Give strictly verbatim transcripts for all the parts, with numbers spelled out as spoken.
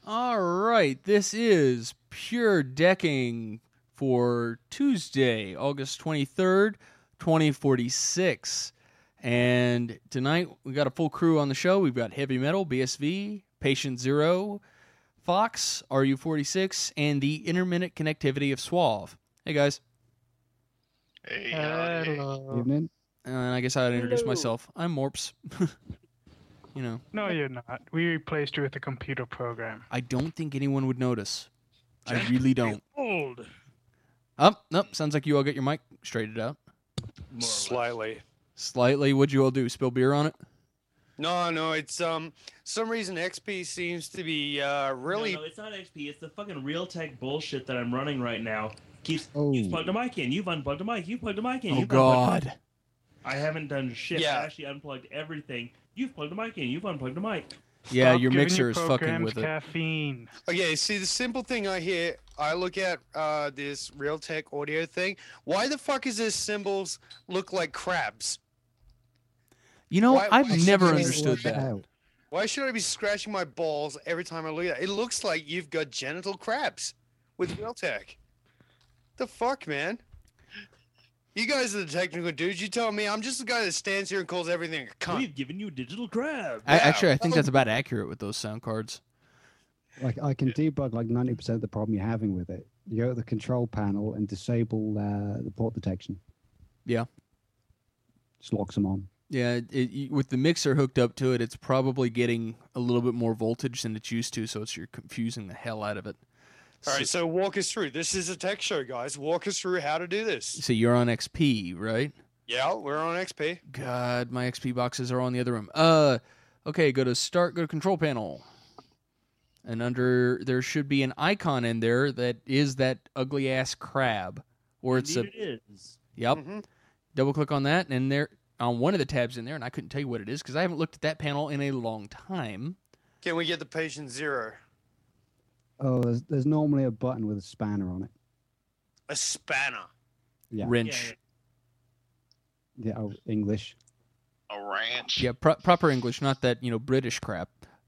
All right, this is Pure Decking for Tuesday, August twenty-third, twenty forty-six. And tonight we got a full crew on the show. We've got Heavy Metal, B S V, Patient Zero, Fox, R U forty-six, and the intermittent connectivity of Suave. Hey, guys. Hey, Hello. Evening. And I guess I'd introduce Hello. myself. I'm Morps. You know. No, you're not. We replaced you with a computer program. I don't think anyone would notice. I really don't. Old. Oh, nope. Sounds like you all get your mic straightened out. Slightly. Slightly. What'd you all do? Spill beer on it? No, no, it's um some reason X P seems to be uh really No, no, it's not X P. It's the fucking Realtek bullshit that I'm running right now. Keeps Oh. you've plugged a mic in. You've unplugged a mic. You've plugged a mic in. Oh, You've unplugged a mic. God. I haven't done shit. Yeah. I actually unplugged everything. You've plugged a mic in. You've unplugged a mic. Yeah, Stop your giving mixer is fucking programs with it. caffeine. Okay, see the simple thing I hear, I look at uh this Realtek audio thing. Why the fuck is this symbols look like crabs? You know, Why- I've why should never you understood Work it that. out. Why should I be scratching my balls every time I look at it? It looks like you've got genital crabs with Realtek. The fuck, man? You guys are the technical dudes. You tell me. I'm just the guy that stands here and calls everything a cunt. We've given you digital crab. I, Yeah. actually, I think that's about accurate with those sound cards. Like I can debug like ninety percent of the problem you're having with it. You go to the control panel and disable uh, the port detection. Yeah. Just locks them on. Yeah, it, it, with the mixer hooked up to it, it's probably getting a little bit more voltage than it's used to, so it's you're confusing the hell out of it. All right, so walk us through. This is a tech show, guys. Walk us through how to do this. So you're on X P, right? Yeah, we're on X P. God, my X P boxes are on the other room. Uh, okay, go to start, go to control panel. And under, there should be an icon in there that is that ugly ass crab. Or it's a, Indeed it is. yep. Mhm. Double click on that, and there, on one of the tabs in there, and I couldn't tell you what it is because I haven't looked at that panel in a long time. Can we get the patient zero? Oh, there's, there's normally a button with a spanner on it. A spanner. Yeah. Wrench. Yeah, Yeah. Oh, English. A ranch. Yeah, pro- proper English, not that, you know, British crap.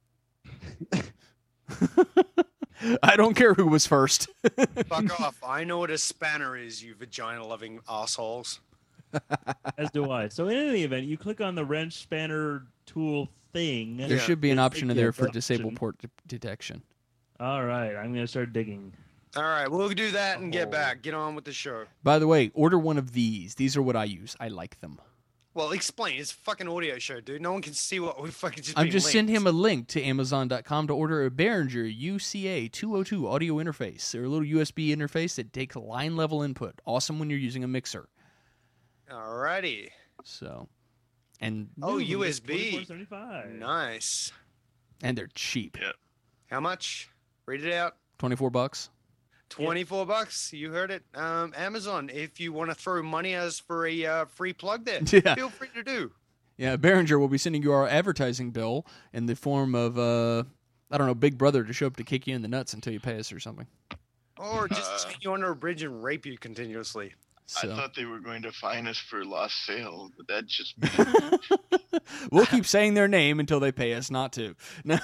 I don't care who was first. Fuck off. I know what a spanner is, you vagina-loving assholes. As do I. So in any event, you click on the wrench spanner tool thing. There Yeah. should be an It's- option in yeah, there for option. disable port de- detection. All right, I'm gonna start digging. All right, we'll do that and get Oh. back. Get on with the show. By the way, order one of these. These are what I use. I like them. Well, explain. It's a fucking audio show, dude. No one can see what we fucking just I'm being just linked. sending him a link to Amazon dot com to order a Behringer U C A two oh two audio interface. They're a little U S B interface that takes line level input. Awesome when you're using a mixer. Alrighty. So, and Oh, New, U S B. twenty-four seventy-five. Nice. and they're cheap. Yeah. How much? Read it out. twenty-four bucks. twenty-four bucks. You heard it. Um, Amazon, if you want to throw money at us for a uh, free plug there, Yeah. feel free to do. Yeah, Behringer will be sending you our advertising bill in the form of, uh, I don't know, Big Brother to show up to kick you in the nuts until you pay us or something. Or just Uh, take you under a bridge and rape you continuously. So I thought they were going to fine us for lost sale, but that just we'll keep saying their name until they pay us not to. No.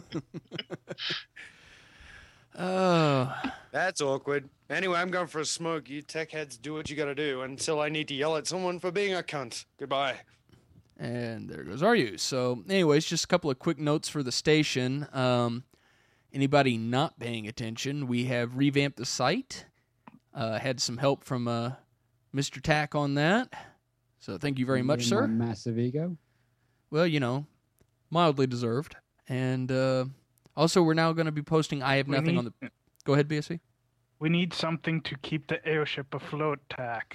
Oh, That's awkward. Anyway, I'm going for a smoke. You tech heads do what you gotta do until I need to yell at someone for being a cunt. Goodbye. and there goes our use. So, anyways, just a couple of quick notes for the station. Um, anybody not paying attention, we have revamped the site. Uh, had some help from uh, Mister Tack on that. So, thank you very much, Me and sir. my massive ego. Well, you know, mildly deserved. And uh, also, we're now going to be posting I Have We Nothing need- on the... Go ahead, B S V. We need something to keep the airship afloat, Tack.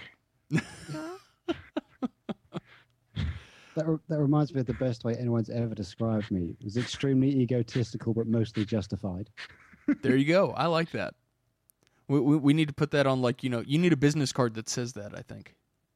That, re- that reminds me of the best way anyone's ever described me. It was extremely egotistical, but mostly justified. There you go. I like that. We, we we need to put that on, like, you know, you need a business card that says that, I think.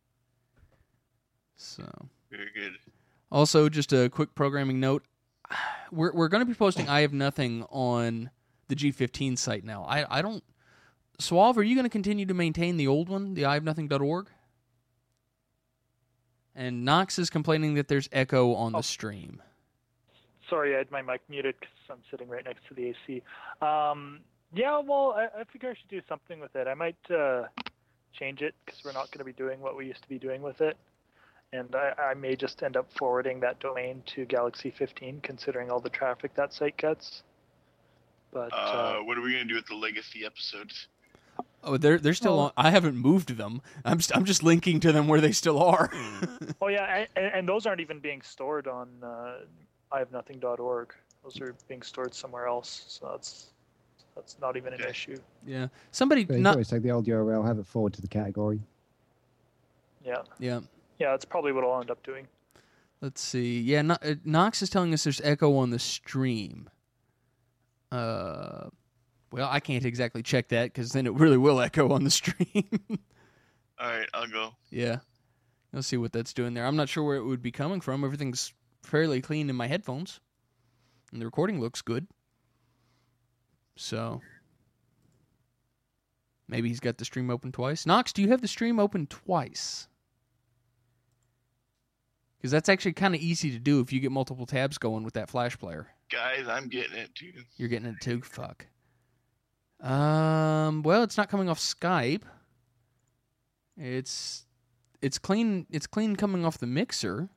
So, very good. also, just a quick programming note. We're we're going to be posting I Have Nothing on the G fifteen site now. I, I don't... Suave, are you going to continue to maintain the old one, the I have nothing dot org? And Knox is complaining that there's echo on the stream. Sorry, I had my mic muted because I'm sitting right next to the A C. Um, yeah, well, I, I figure I should do something with it. I might uh, change it because we're not going to be doing what we used to be doing with it. And I, I may just end up forwarding that domain to Galaxy fifteen, considering all the traffic that site gets. But Uh, uh, what are we gonna do with the legacy episodes? Oh, they're they're still Oh. on. I haven't moved them. I'm st- I'm just linking to them where they still are. oh yeah, and, and those aren't even being stored on uh, I have nothing dot org. Those are being stored somewhere else, so that's that's not even an Okay. issue. Yeah, somebody But you not. always take the old U R L, have it forward to the category. Yeah, Yeah, yeah, that's probably what I'll end up doing. let's see. Yeah, no, uh, Knox is telling us there's echo on the stream. Uh, well, I can't exactly check that because then it really will echo on the stream. All right, I'll go. Yeah, let's see what that's doing there. I'm not sure where it would be coming from. Everything's fairly clean in my headphones, and the recording looks good. So maybe he's got the stream open twice. Knox, do you have the stream open twice? Because that's actually kind of easy to do if you get multiple tabs going with that Flash player. Guys, I'm getting it too. You're getting it too? Fuck. Um. Well, it's not coming off Skype. It's it's clean. It's clean coming off the mixer.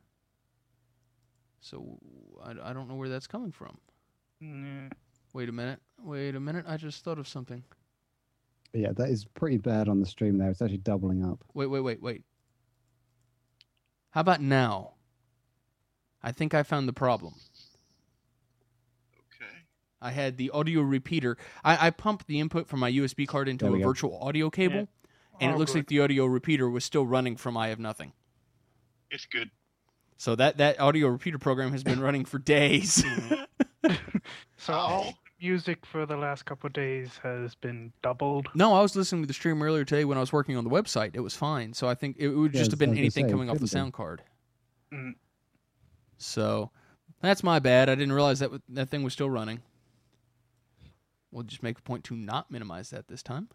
So I, I don't know where that's coming from. Mm, Wait a minute. Wait a minute. I just thought of something. But yeah, that is pretty bad on the stream there. It's actually doubling up. Wait, wait, wait, wait. How about now? I think I found the problem. Okay. I had the audio repeater. I, I pumped the input from my U S B card into There a we go. virtual audio cable, Yeah. and it Oh, looks good. like the audio repeater was still running from I Have Nothing. It's good. So that, that audio repeater program has been running for days. So Ow. all music for the last couple of days has been doubled. No, I was listening to the stream earlier today when I was working on the website. It was fine. So I think it would Yeah, just I have been was gonna anything say, it coming off the couldn't be. sound card. Mm. So that's my bad. I didn't realize that w- that thing was still running. We'll just make a point to not minimize that this time.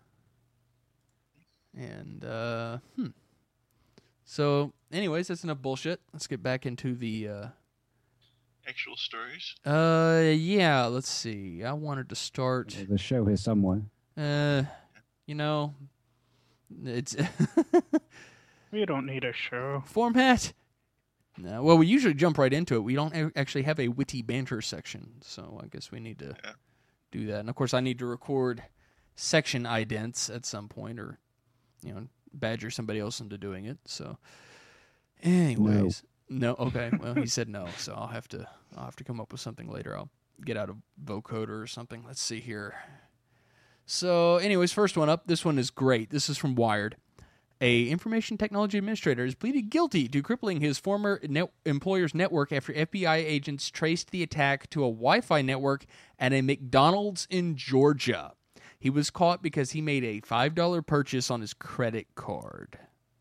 And, uh, hmm. So, anyways, that's enough bullshit. Let's get back into the, uh, Actual stories. uh, yeah, let's see. I wanted to start, There's a show here somewhere. uh, you know, it's We don't need a show. format. No, well, we usually jump right into it. We don't a- actually have a witty banter section, so I guess we need to Yeah. do that. And of course, I need to record section idents at some point, or you know, badger somebody else into doing it. So, anyways, no. Okay, well, he said no, so I'll have to. I'll have to come up with something later. I'll get out of vocoder or something. Let's see here. So, anyways, first one up. This one is great. This is from Wired. A information technology administrator has pleaded guilty to crippling his former net- employer's network after F B I agents traced the attack to a Wi-Fi network at a McDonald's in Georgia. He was caught because he made a five dollars purchase on his credit card.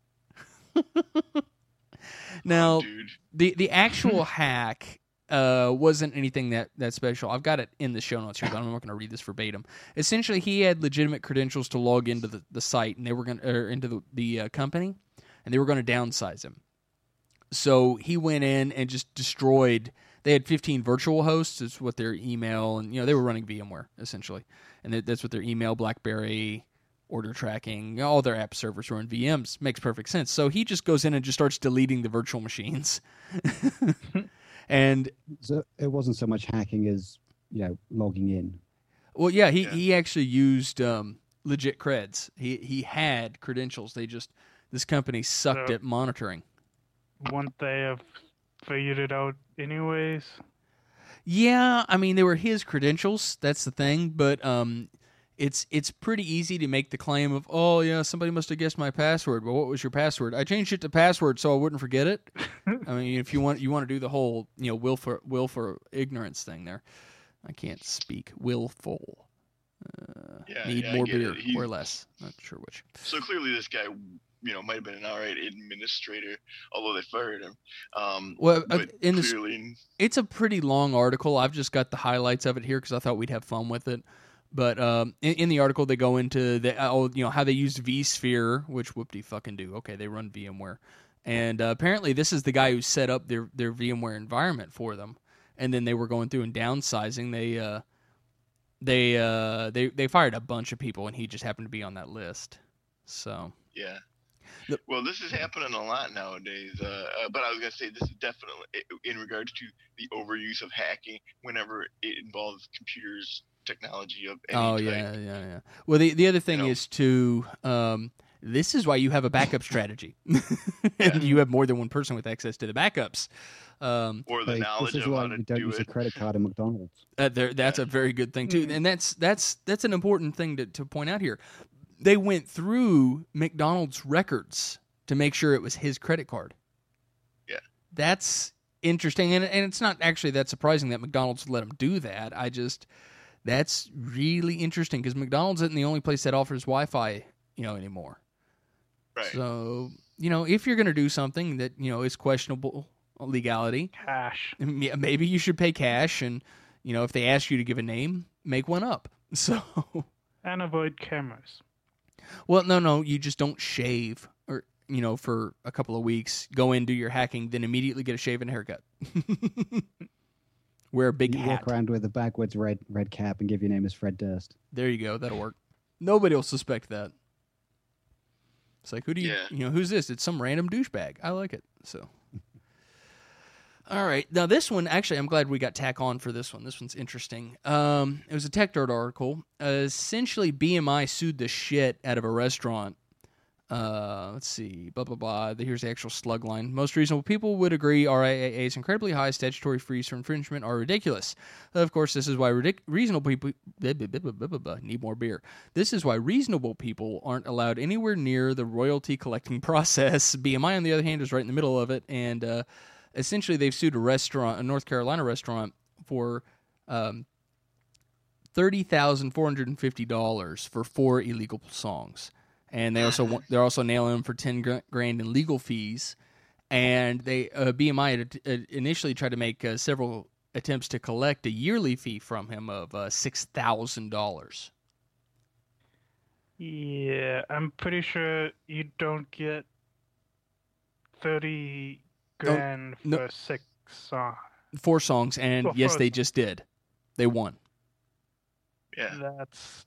Now, Dude. the the actual hack uh, wasn't anything that, that special. I've got it in the show notes here, but I'm not going to read this verbatim. Essentially, he had legitimate credentials to log into the, the site, and they were going or into the the uh, company, and they were going to downsize him. So he went in and just destroyed. They had fifteen virtual hosts. Is what their email, and you know they were running VMware essentially, and that- that's what their email, BlackBerry, order tracking, all their app servers were in V Ms. Makes perfect sense. So he just goes in and just starts deleting the virtual machines. And So it wasn't so much hacking as, you know, logging in. well, yeah, he, Yeah. he actually used um, legit creds. He he had credentials. They just this company sucked So- at monitoring. Wouldn't they have figured it out anyways? Yeah, I mean they were his credentials. That's the thing, but um, it's it's pretty easy to make the claim of, oh yeah, somebody must have guessed my password. Well, what was your password? I changed it to password so I wouldn't forget it. I mean, if you want you want to do the whole you know will for will for ignorance thing there, I can't speak. Willful. Uh, Yeah, need yeah, I more get beer it. He- or less. Not sure which. So clearly, this guy, you know, might have been an alright administrator, although they fired him. Um, Well, uh, but in this- clearly, It's a pretty long article. I've just got the highlights of it here because I thought we'd have fun with it. But um, in, in the article, they go into the oh, you know how they used vSphere, which whoop de fucking do. Okay, they run VMware, and uh, apparently this is the guy who set up their their VMware environment for them. and then they were going through and downsizing. They uh, they uh, they they fired a bunch of people, and he just happened to be on that list. So Yeah. The- Well, this is happening a lot nowadays. Uh, uh, but I was gonna say this is definitely in regards to the overuse of hacking whenever it involves computers, technology of any oh type. yeah, yeah, yeah. Well, the the other thing know? is to um, this is why you have a backup strategy, Yeah. and you have more than one person with access to the backups. Um, Or the Like, knowledge this is of why how to you don't do use a it. credit card at McDonald's. Uh, there, that's a very good thing too, and that's that's that's an important thing to, to point out here. They went through McDonald's records to make sure it was his credit card. Yeah. That's interesting, and and it's not actually that surprising that McDonald's let him do that. I just that's really interesting because McDonald's isn't the only place that offers Wi-Fi, you know, anymore. Right. So you know, if you're going to do something that you know is questionable legality, Cash. yeah, maybe you should pay cash, and you know if they ask you to give a name, make one up. So, And avoid cameras. well, no, no, you just don't shave, or you know, for a couple of weeks, go in, do your hacking, then immediately get a shave and a haircut. Wear a big You hat. walk around with a backwards red red cap and give your name as Fred Durst. There you go. That'll work. Nobody will suspect that. It's like, who do you, Yeah. you know, who's this? It's some random douchebag. I like it. So. All right. Now, this one, actually, I'm glad we got tack on for this one. This one's interesting. Um, it was a Tech Dirt article. Uh, essentially, B M I sued the shit out of a restaurant. Uh, let's see. Blah, blah, blah. Here's the actual slug line. Most reasonable people would agree R I A A's incredibly high statutory fees for infringement are ridiculous. Of course, this is why ridic- reasonable people... Blah, blah, blah, blah, blah, blah, blah. Need more beer. This is why reasonable people aren't allowed anywhere near the royalty collecting process. B M I, on the other hand, is right in the middle of it, and... Uh, essentially, they've sued a restaurant, a North Carolina restaurant, for um, thirty thousand four hundred fifty dollars for four illegal songs, and they also want, they're also nailing him for ten grand in legal fees. And they uh, B M I had uh, initially tried to make uh, several attempts to collect a yearly fee from him of uh, six thousand dollars. Yeah, I'm pretty sure you don't get thirty grand no. for six songs. Four songs, and Well, yes, four they songs. just did. They won. Yeah, That's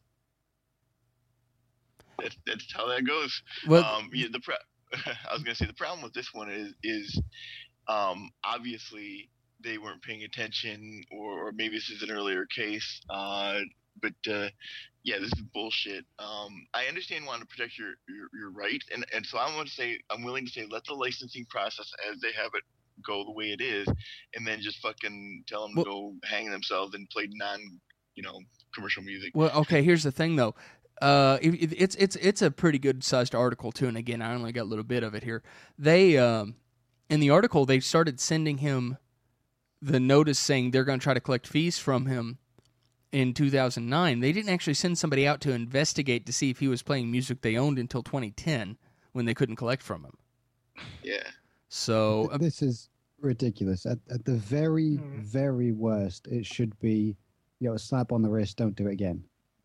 that's, that's how that goes. Well, um, yeah, the pro- I was gonna say the problem with this one is is um, obviously they weren't paying attention, or, or maybe this is an earlier case. Uh, but uh, yeah, this is bullshit. Um, I understand wanting to protect your your, your right, and and so I'm going to say I'm willing to say let the licensing process as they have it go the way it is, and then just fucking tell them Well- to go hang themselves and play non, you know, commercial music. Well, okay. Here's the thing, though. Uh, it, it- it's it's it's a pretty good sized article too. And again, I only got a little bit of it here. They um, in the article they started sending him the notice saying they're going to try to collect fees from him in two thousand nine. They didn't actually send somebody out to investigate to see if he was playing music they owned until twenty ten when they couldn't collect from him. Yeah. So Th- uh, this is ridiculous. At, at the very, Mm. very worst, it should be, you know, a slap on the wrist. Don't do it again.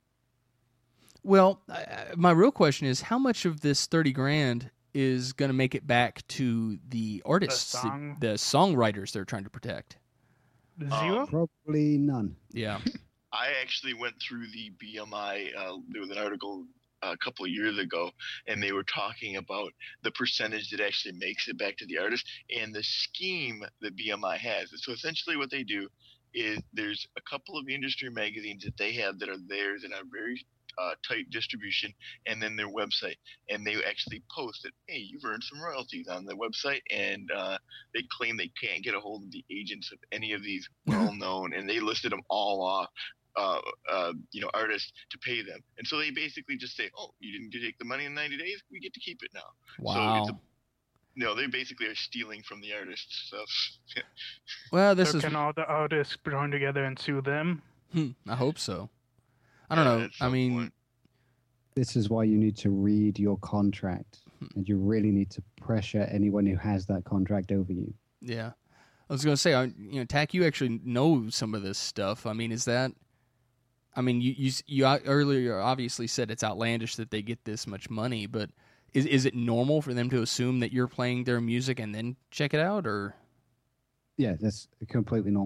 well, I- I- my real question is how much of this thirty grand is going to make it back to the artists, the, song? the songwriters they're trying to protect? zero. Um, Probably none. Yeah. I actually went through the B M I. Uh, there was an article a couple of years ago, and they were talking about the percentage that actually makes it back to the artist and the scheme that B M I has. So essentially, what they do is there's a couple of industry magazines that they have that are theirs and are very uh, tight distribution, and then their website, and they actually post that, hey, you've earned some royalties on the website, and uh, they claim they can't get a hold of the agents of any of these well-known, and they listed them all off. Uh, uh, you know, artists to pay them, and so they basically just say, "Oh, you didn't take the money in ninety days. We get to keep it now." Wow. it's a- No, they basically are stealing from the artists. So Well, this So is. can all the artists join together and sue them? Hmm, I hope so. I don't Yeah, know. at I some mean, point. This is why you need to read your contract, and you really need to pressure anyone who has that contract over you. yeah. I was going to say, I- you know, Tack, you actually know some of this stuff. I mean, is that? I mean, you you you out- earlier obviously said it's outlandish that they get this much money, but is is it normal for them to assume that you're playing their music and then check it out, or? Yeah, that's completely normal.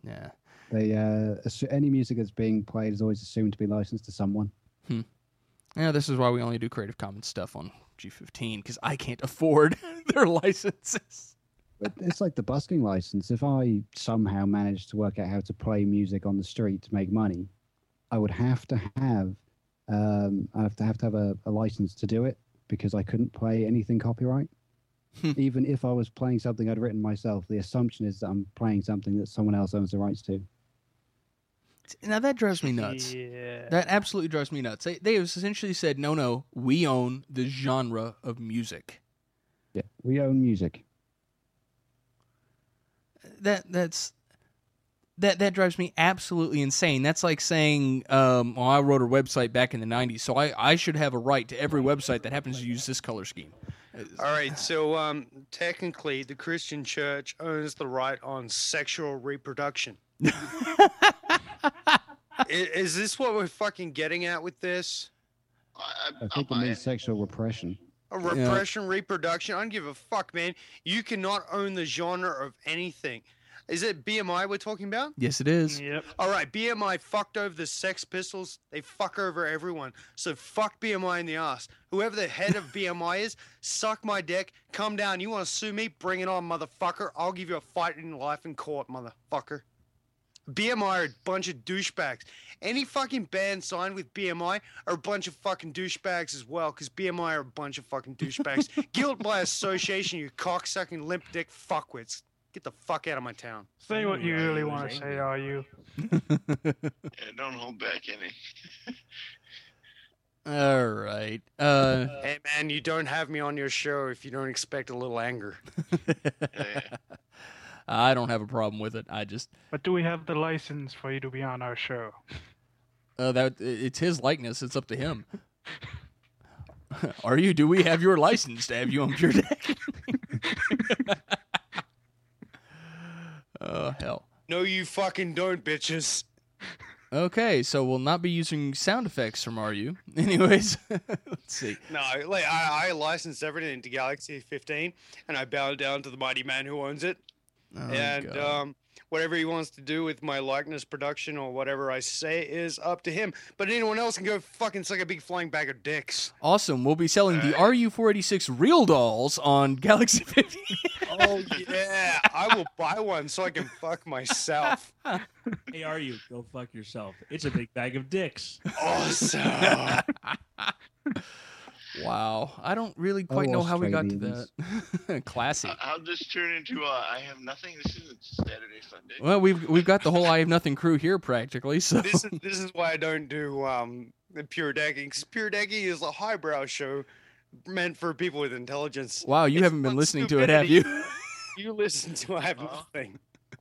Yeah. They uh, assu- any music that's being played is always assumed to be licensed to someone. Yeah, this is why we only do Creative Commons stuff on G fifteen, because I can't afford their licenses. But it's like the busking license. If I somehow managed to work out how to play music on the street to make money, I would have to have um, I have to have to have a, a license to do it because I couldn't play anything copyright. Even if I was playing something I'd written myself, the assumption is that I'm playing something that someone else owns the rights to. Now that drives me nuts. Yeah. That absolutely drives me nuts. They, they have essentially said, no, no, we own the genre of music. Yeah, we own music. That that's that that drives me absolutely insane. That's like saying, um, well, I wrote a website back in the nineties, so I, I should have a right to every website that happens to use this color scheme. All right, so um, technically, the Christian church owns the right on sexual reproduction. I- Is this what we're fucking getting at with this? I, I think it I- means sexual repression. A repression, reproduction? I don't give a fuck, man. You cannot own the genre of anything. Is it B M I we're talking about? Yes, it is. Yep. All right, B M I fucked over the Sex Pistols. They fuck over everyone. So fuck B M I in the ass. Whoever the head of B M I is, suck my dick. Come down. You want to sue me? Bring it on, motherfucker. I'll give you a fight in life in court, motherfucker. B M I are a bunch of douchebags. Any fucking band signed with B M I are a bunch of fucking douchebags as well, because B M I are a bunch of fucking douchebags. Guilt by association, you cocksucking limp dick fuckwits. Get the fuck out of my town. Say what you really want to say, are you? Yeah, don't hold back any. All right. Uh, Hey man, you don't have me on your show if you don't expect a little anger. Yeah. I don't have a problem with it. I just But do we have the license for you to be on our show? uh, that it's his likeness. It's up to him. Are you? Do we have your license to have you on Pure Deck? Oh hell. No, you fucking don't, bitches. Okay, so we'll not be using sound effects from R U. Anyways, let's see. No, like I, I licensed everything to Galaxy fifteen, and I bow down to the mighty man who owns it. Oh, and God. um, whatever he wants to do with my likeness production or whatever I say is up to him. But anyone else can go fucking suck a big flying bag of dicks. Awesome. We'll be selling the R U four eighty-six real dolls on Galaxy fifteen. Oh yeah, I will buy one so I can fuck myself. Hey, are you? Go fuck yourself. It's a big bag of dicks. Awesome. Wow. I don't really quite Oh, know how we got to Australians. that. Classy. Uh, How'd this turn into uh, I have nothing? This isn't Saturday, Sunday. Well, we've we've got the whole I Have Nothing crew here practically. So this is this is why I don't do um the pure decking, because pure decking is a highbrow show meant for people with intelligence. wow, you It's haven't been fun listening to it, have you? You listen to I have Uh-huh. nothing.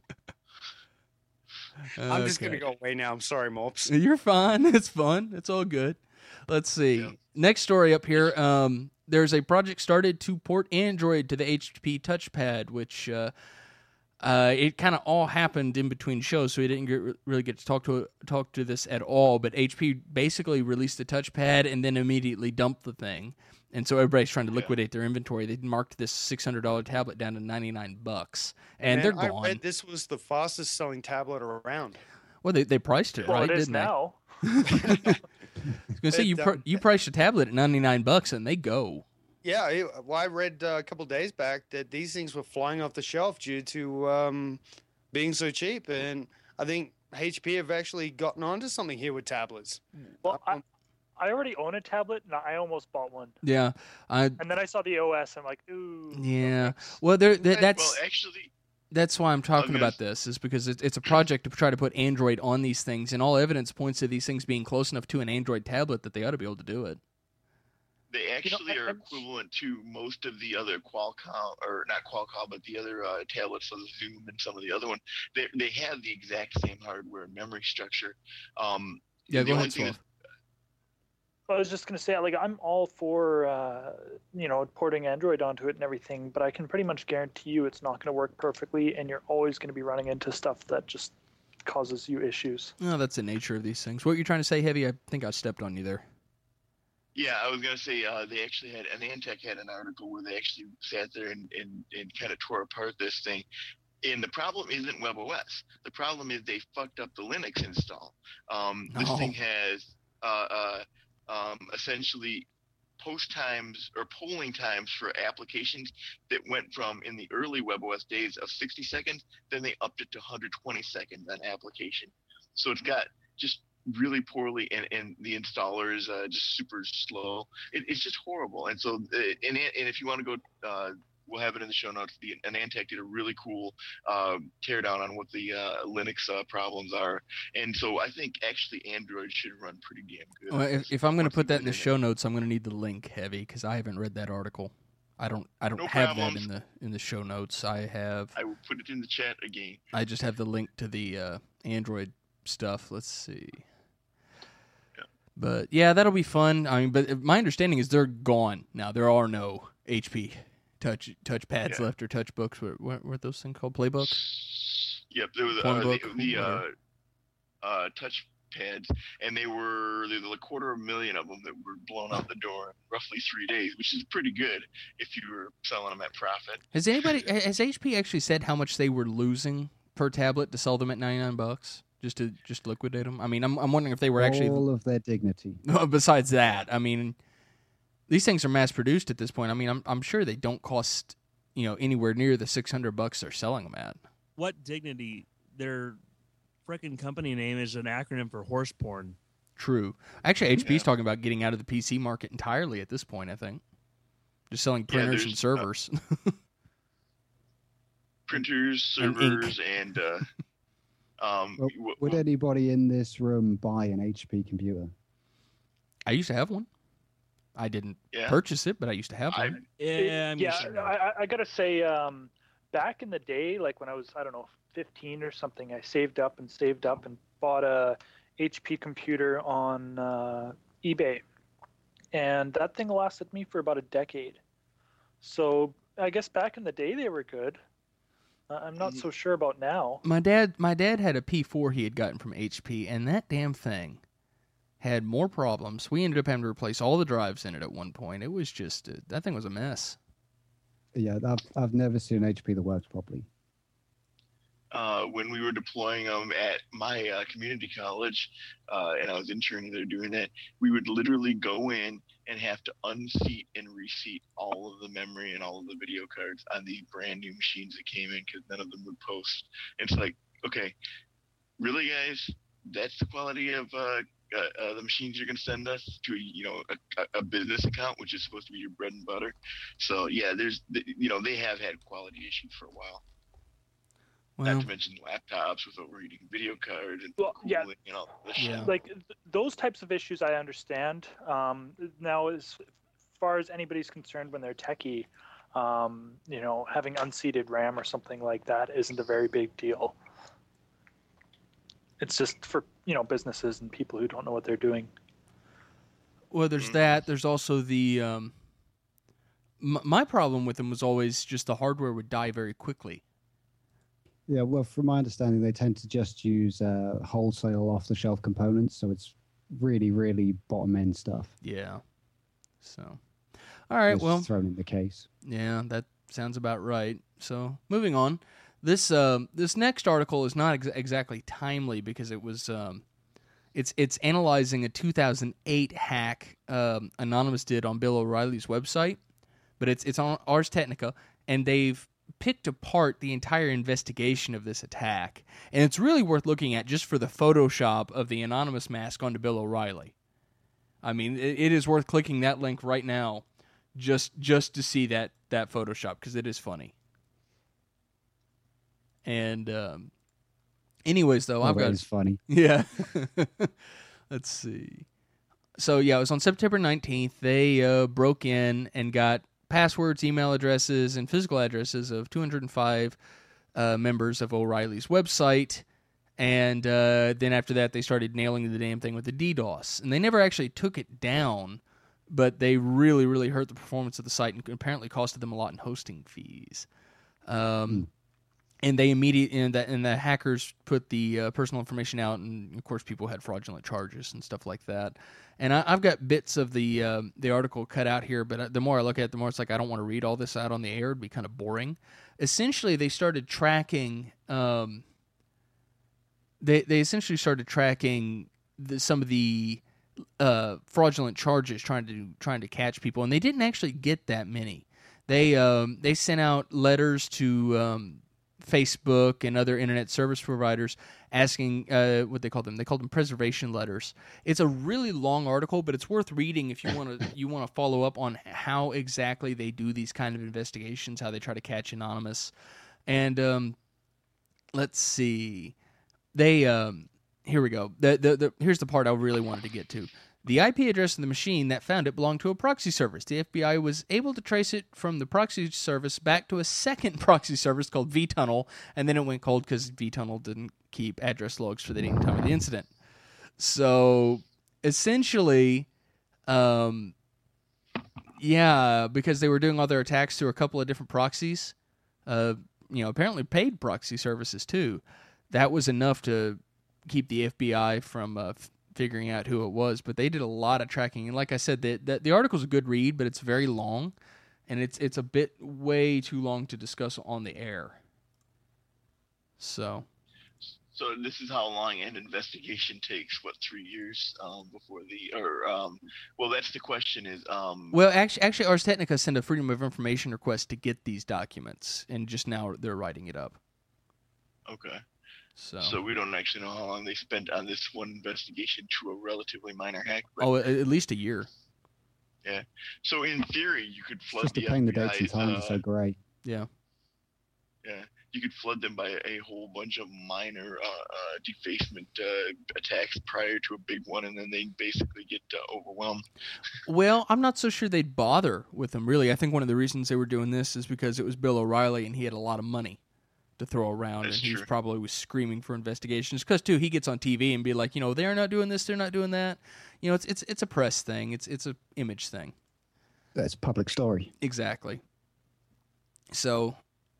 I'm just gonna Okay. go away now. I'm sorry, Mops. You're fine. It's fun. It's all good. Let's see. Yeah. Next story up here. Um, there's a project started to port Android to the H P touchpad, which uh, uh, it kind of all happened in between shows, so we didn't get, really get to talk to talk to this at all. But H P basically released the touchpad and then immediately dumped the thing, and so everybody's trying to Yeah. liquidate their inventory. They marked this six hundred dollar tablet down to ninety-nine bucks, and Man, they're I gone. read this was the fastest selling tablet around. Well, they they priced it Well, right, it is didn't now. they? I was gonna say It, you pr- um, you priced a tablet at ninety-nine bucks, and they go. Yeah, it, well, I read uh, a couple days back that these things were flying off the shelf due to um, being so cheap, and I think H P have actually gotten onto something here with tablets. Well, I, Um, I already own a tablet, and I almost bought one. Yeah, I And then I saw the O S, and I'm like, ooh. no yeah. thanks. Well, there th- Well, that's Well, actually, that's why I'm talking gonna about s- this is because it's it's a project to try to put Android on these things, and all evidence points to these things being close enough to an Android tablet that they ought to be able to do it. they actually I- are I'm- equivalent to most of the other Qualcomm, or not Qualcomm, but the other uh, tablets, so the Zoom and some of the other ones. They they have the exact same hardware and memory structure. Um, Yeah, the go only ahead, thing Swolf. I was just gonna say, like, I'm all for uh, you know porting Android onto it and everything, but I can pretty much guarantee you it's not gonna work perfectly, and you're always gonna be running into stuff that just causes you issues. Oh, that's the nature of these things. What you're trying to say, Heavy? I think I stepped on you there. Yeah, I was gonna say uh, they actually had an Antec had an article where they actually sat there and, and, and kind of tore apart this thing. And the problem isn't WebOS. The problem is they fucked up the Linux install. Um, this No. thing has uh, uh, um, essentially post times or polling times for applications that went from in the early WebOS days of sixty seconds, then they upped it to one hundred twenty seconds on application. So it's got just really poorly, and, and the installer is uh, just super slow. It, it's just horrible. And so, uh, and, and if you want to go, uh, we'll have it in the show notes. The AnandTech did a really cool uh, teardown on what the uh, Linux uh, problems are. And so I think actually Android should run pretty damn good. Well, if, if I'm going to Once put you that get in the there. show notes, I'm going to need the link, Heavy, because I haven't read that article. I don't. I don't No have problems. that in the in the show notes. I have. I will put it in the chat again. I just have the link to the uh, Android stuff. Let's see. Yeah. But yeah, that'll be fun. I mean, but my understanding is they're gone now. There are no H P touch touch pads Yeah. left or touch books. What what what are those things called? Playbook. Yep, there was Porn uh, book, the, the uh, whatever. uh, touch pads, and they were there's a quarter of a million of them that were blown out the door in roughly three days, which is pretty good if you were selling them at profit. Has anybody has H P actually said how much they were losing per tablet to sell them at ninety-nine bucks just to just liquidate them? I mean, I'm I'm wondering if they were actually all of their dignity. besides that. I mean, these things are mass produced at this point. I mean, I'm I'm sure they don't cost, you know, anywhere near the six hundred bucks they're selling them at. What dignity? Their frickin' company name is an acronym for horse porn. True. Actually, H P's Yeah. talking about getting out of the P C market entirely at this point, I think. Just selling Yeah, printers there's, and uh, servers. Printers, And ink. servers, and, uh, um, Well, w- Would w- anybody in this room buy an H P computer? I used to have one. I didn't yeah, purchase it, but I used to have I- one. Yeah, I'm yeah. guessing no. I, I- I gotta say, um, back in the day, like when I was, I don't know, fifteen or something, I saved up and saved up and bought a H P computer on uh, eBay, and that thing lasted me for about a decade. So I guess back in the day they were good. Uh, I'm not Mhm. so sure about now. My dad my dad had a P four he had gotten from H P, and that damn thing had more problems. We ended up having to replace all the drives in it at one point. It was just uh, that thing was a mess. Yeah, I've I've never seen an H P that works properly. uh, when we were deploying them at my uh, community college, uh, and I was interning there doing that, we would literally go in and have to unseat and reseat all of the memory and all of the video cards on these brand new machines that came in because none of them would post. And it's like, okay, really, guys? That's the quality of uh, uh, uh, the machines you're going to send us to, you know, a, a business account, which is supposed to be your bread and butter. So yeah, there's, you know, they have had quality issues for a while. Well, Not to mention laptops with overheating video cards and Well, cooling yeah. and all this Yeah. shit. Like th- those types of issues, I understand. Um, now, as far as anybody's concerned, when they're techie, um, you know, having unseated RAM or something like that isn't a very big deal. It's just for, you know, businesses and people who don't know what they're doing. well, there's Mhm. that. There's also the um, m- my problem with them was always just the hardware would die very quickly. Yeah, well, from my understanding, they tend to just use uh, wholesale off-the-shelf components, so it's really, really bottom-end stuff. Yeah. So, all right. Just Well, thrown in the case. yeah, that sounds about right. So, moving on. This um, this next article is not ex- exactly timely because it was um, it's it's analyzing a two thousand eight hack um, Anonymous did on Bill O'Reilly's website, but it's it's on Ars Technica, and they've picked apart the entire investigation of this attack, and it's really worth looking at just for the Photoshop of the Anonymous mask onto Bill O'Reilly. I mean, it, it is worth clicking that link right now, just just to see that that Photoshop because it is funny. And um, anyways, though, Oh, I've that got is funny. yeah. Let's see. So yeah, it was on September nineteenth. They uh, broke in and got passwords, email addresses, and physical addresses of two hundred five uh, members of O'Reilly's website. And uh, then after that, they started nailing the damn thing with the DDoS. And they never actually took it down, but they really, really hurt the performance of the site and apparently costed them a lot in hosting fees. Um, and they immediately and the, and the hackers put the uh, personal information out, and of course people had fraudulent charges and stuff like that. And I, I've got bits of the uh, the article cut out here, but the more I look at it, the more it's like I don't want to read all this out on the air. It'd be kind of boring. Essentially, they started tracking. Um, they they essentially started tracking the, some of the uh, fraudulent charges, trying to trying to catch people, and they didn't actually get that many. They um, they sent out letters to um, Facebook and other internet service providers asking uh, what they called them. They called them preservation letters. It's a really long article, but it's worth reading if you want to you want to follow up on how exactly they do these kind of investigations, how they try to catch Anonymous. And um, let's see, they um, here we go. The, the the here's the part I really wanted to get to. The I P address of the machine that found it belonged to a proxy service. The F B I was able to trace it from the proxy service back to a second proxy service called vTunnel, and then it went cold because vTunnel didn't keep address logs for the date and time of the incident. So, essentially, um, yeah, because they were doing all their attacks through a couple of different proxies, uh, you know, apparently paid proxy services too, that was enough to keep the F B I from uh, figuring out who it was. But they did a lot of tracking, and like I said, the, the the article's a good read, but it's very long, and it's it's a bit way too long to discuss on the air. So, so this is how long an investigation takes. What, three years um, before the or um, well, that's the question. Is um, well, actually, actually, Ars Technica sent a Freedom of Information request to get these documents, and just now they're writing it up. Okay. So, so we don't actually know how long they spent on this one investigation to a relatively minor hack. But, oh, at at least a year. Yeah. So in theory, you could flood Just the the pain the F B I. dates and times uh, are so great. Yeah. Yeah, you could flood them by a whole bunch of minor uh, uh, defacement uh, attacks prior to a big one, and then they basically get uh, overwhelmed. Well, I'm not so sure they'd bother with them, really. I think one of the reasons they were doing this is because it was Bill O'Reilly, and he had a lot of money to throw around, That's and he was true. probably was screaming for investigations. Because too, he gets on T V and be like, you know, they're not doing this, they're not doing that. You know, it's it's it's a press thing, it's it's a image thing. That's a public story. Exactly. So,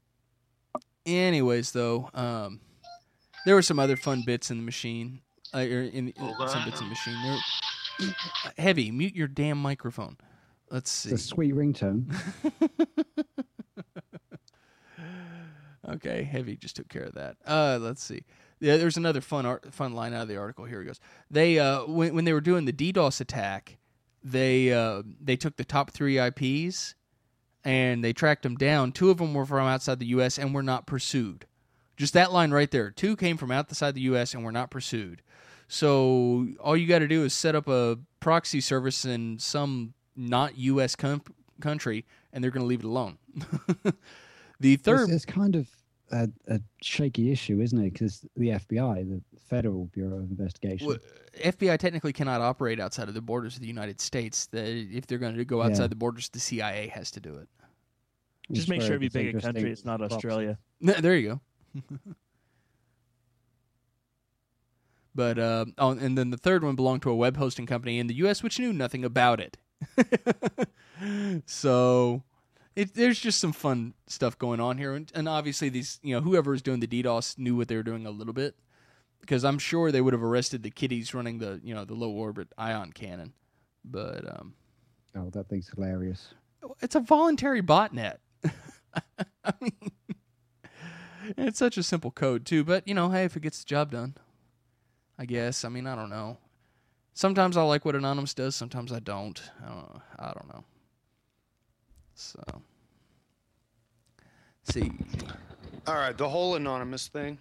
anyways, though, um, there were some other fun bits in the machine. Uh, or in Hold some on. bits in the machine. There, Heavy, mute your damn microphone. Let's see. It's a sweet ringtone. Okay, Heavy just took care of that. Uh, let's see. Yeah, there's another fun art, fun line out of the article. Here it goes. They uh, when when they were doing the DDoS attack, they uh, they took the top three I Ps and they tracked them down. Two of them were from outside the U S and were not pursued. Just that line right there. Two came from outside the U S and were not pursued. So all you got to do is set up a proxy service in some not U S com- country, and they're going to leave it alone. The third, It's, it's kind of a, a shaky issue, isn't it? Because the F B I, the Federal Bureau of Investigation, well, F B I technically cannot operate outside of the borders of the United States. They, if they're going to go outside Yeah. the borders, the C I A has to do it. it's Just make for sure if you its pick a interesting country, it's not proxy. Australia. There you go. But uh, oh, and then the third one belonged to a web hosting company in the U S which knew nothing about it. So it, there's just some fun stuff going on here, and, and obviously these, you know, whoever was doing the DDoS knew what they were doing a little bit, because I'm sure they would have arrested the kiddies running the, you know, the low orbit ion cannon. But um, Oh, that thing's hilarious. it's a voluntary botnet. I mean, it's such a simple code too. But you know, hey, if it gets the job done, I guess. I mean, I don't know. Sometimes I like what Anonymous does. Sometimes I don't. I don't know. I don't know. So, let's see. All right, the whole anonymous thing.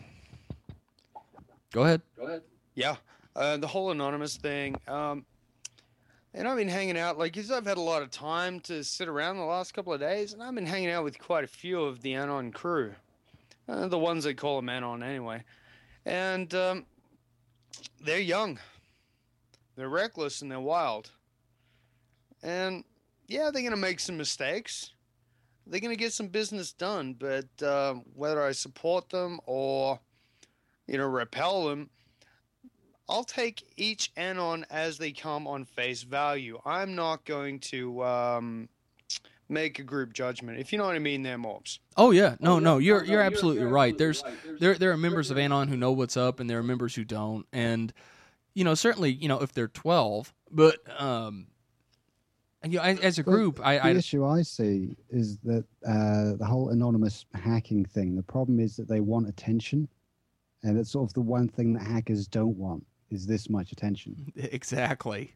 Go ahead. Yeah, uh, the whole anonymous thing. Um, and I've been hanging out, like, 'cause I've had a lot of time to sit around the last couple of days, and I've been hanging out with quite a few of the Anon crew, uh, the ones that call them Anon anyway. And um, they're young, they're reckless, and they're wild. And yeah, they're gonna make some mistakes. They're gonna get some business done, but uh, whether I support them or, you know, repel them, I'll take each Anon as they come on face value. I'm not going to um, make a group judgment. If you know what I mean, they're mobs. Oh yeah, no, no, you're you're absolutely right. There's there there are members of Anon who know what's up, and there are members who don't, and you know certainly you know if they're twelve, but um, you know, as a group, the, I, the I issue I see is that uh, the whole anonymous hacking thing. The problem is that they want attention, and that's sort of the one thing that hackers don't want is this much attention. exactly.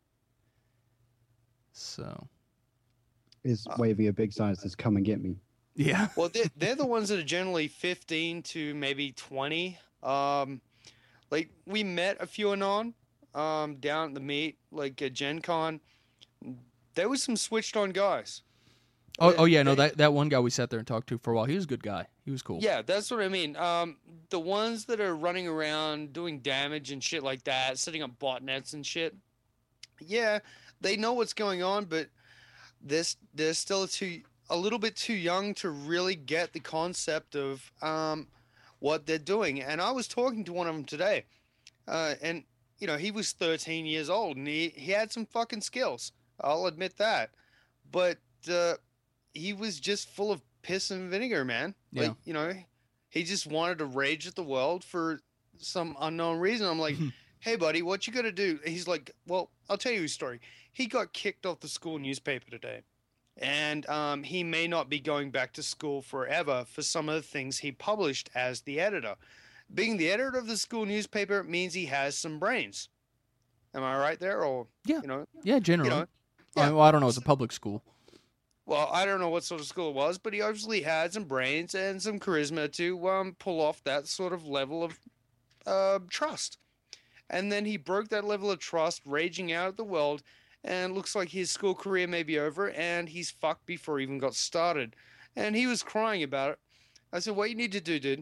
So. Is waving a big sign that says "Come and get me." Yeah. Well, they're, they're the ones that are generally fifteen to maybe twenty. Um, like, we met a few Anon um, down at the meet, like at Gen Con. There was some switched-on guys. Oh, They- oh yeah, no, they- that, that one guy we sat there and talked to for a while, he was a good guy. He was cool. Yeah, that's what I mean. Um, the ones that are running around doing damage and shit like that, setting up botnets and shit, yeah, they know what's going on, but this they're still too a little bit too young to really get the concept of um, what they're doing. And I was talking to one of them today, uh, and you know he was thirteen years old and he, he had some fucking skills. I'll admit that, but uh, he was just full of piss and vinegar, man. Yeah. Like, you know, he just wanted to rage at the world for some unknown reason. I'm like, hey, buddy, what you got to do? He's like, well, I'll tell you his story. He got kicked off the school newspaper today, and um, he may not be going back to school forever for some of the things he published as the editor. Being the editor of the school newspaper means he has some brains. Am I right there? Or, Yeah. you know, Yeah, generally. you know, I- yeah. well, I don't know. It's a public school. Well, I don't know what sort of school it was, but he obviously had some brains and some charisma to um, pull off that sort of level of uh, trust. And then he broke that level of trust, raging out at the world, and looks like his school career may be over, and he's fucked before he even got started. And he was crying about it. I said, what you need to do, dude,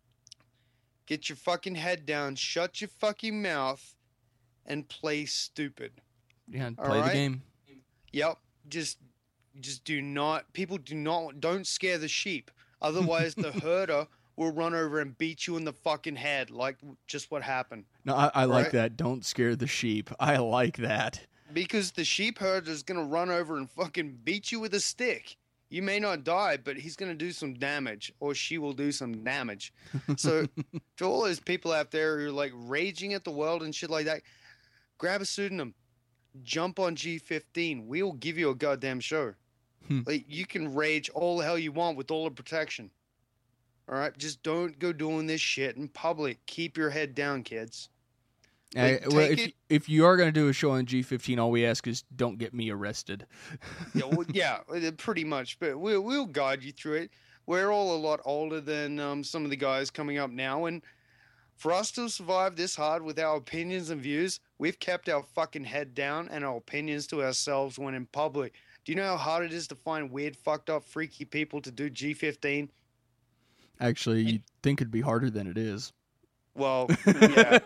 get your fucking head down, shut your fucking mouth, and play stupid. Yeah, All play the right. game. Yep. Just just do not people do not don't scare the sheep. Otherwise the herder will run over and beat you in the fucking head like just what happened. No, I, I like Right. that. Don't scare the sheep. I like that. Because the sheep herder is gonna run over and fucking beat you with a stick. You may not die, but he's gonna do some damage, or she will do some damage. So to all those people out there who are like raging at the world and shit like that, grab a pseudonym. Jump on G fifteen. We'll give you a goddamn show. Hmm. Like, you can rage all the hell you want with all the protection. All right, just don't go doing this shit in public. Keep your head down, kids. I, Like, well, take if it- if you are going to do a show on G fifteen, all we ask is don't get me arrested. Yeah, well, yeah, uh, pretty much. But we'll we'll guide you through it. We're all a lot older than um, some of the guys coming up now, and for us to survive this hard with our opinions and views, we've kept our fucking head down and our opinions to ourselves when in public. Do you know how hard it is to find weird, fucked up, freaky people to do G fifteen? Actually, you'd think it'd be harder than it is. Well, yeah.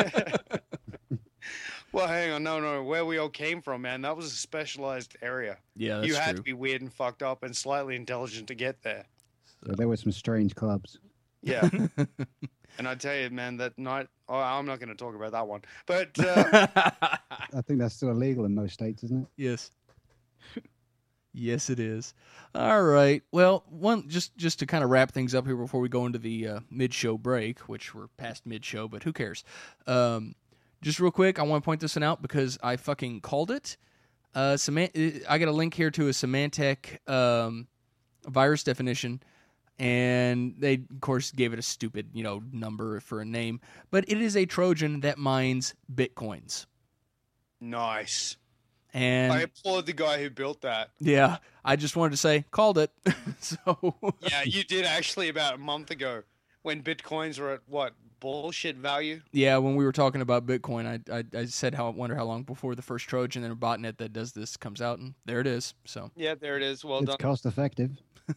Well, hang on, no, no. Where we all came from, man, that was a specialized area. Yeah, that's you had true. to be weird and fucked up and slightly intelligent to get there. So there were some strange clubs. Yeah. And I tell you, man, that night, oh, I'm not going to talk about that one. But uh, I think that's still illegal in most states, isn't it? Yes. Yes, it is. All right. Well, one just just to kind of wrap things up here before we go into the uh, mid-show break, which we're past mid-show, but who cares? Um, just real quick, I want to point this one out because I fucking called it. Uh, Semant- I got a link here to a Symantec um, virus definition, and they, of course, gave it a stupid, you know, number for a name. But it is a Trojan that mines bitcoins. nice. And I applaud the guy who built that. yeah, I just wanted to say, called it. So Yeah, you did actually about a month ago when Bitcoins were at what, bullshit value? yeah, when we were talking about Bitcoin, I I, I said how I wonder how long before the first Trojan and a botnet that does this comes out, and there it is. So Yeah, there it is. Well it's done. cost effective.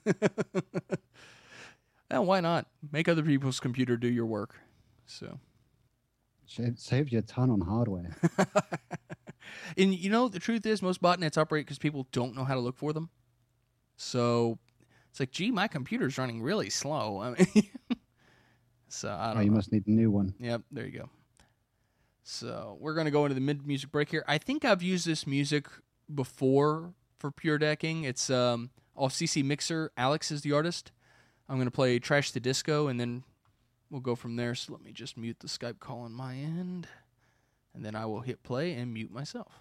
well, why not make other people's computer do your work? So It saves you a ton on hardware. and you know the truth is most botnets operate because people don't know how to look for them. So it's like, gee, my computer's running really slow. I mean, so I don't Oh, you know. must need a new one. Yep, there you go. So we're going to go into the mid music break here. I think I've used this music before for Pure Decking. It's um, off C C Mixer. Alex is the artist. I'm going to play Trash the Disco, and then we'll go from there. So let me just mute the Skype call on my end, and then I will hit play and mute myself.